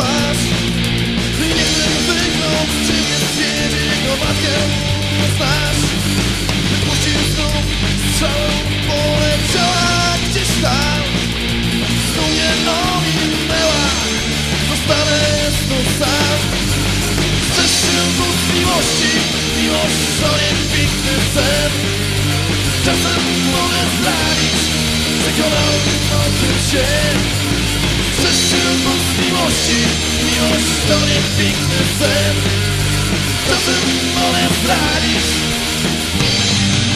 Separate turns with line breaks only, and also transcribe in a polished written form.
twarz i nie chcę wygnąć, czy nie zwiedzie jego matkę znasz. Wypuścił znów strzałę, poleciała gdzieś tam. Znów mnie ominęła, zostanę znów sam. Chcesz się z miłości, miłość to nie piękny sen. Czasem mogę zranić, przekonałem o tym się. Chcesz się z miłości, miłość to nie piękny sen. Czasem mogę zranić.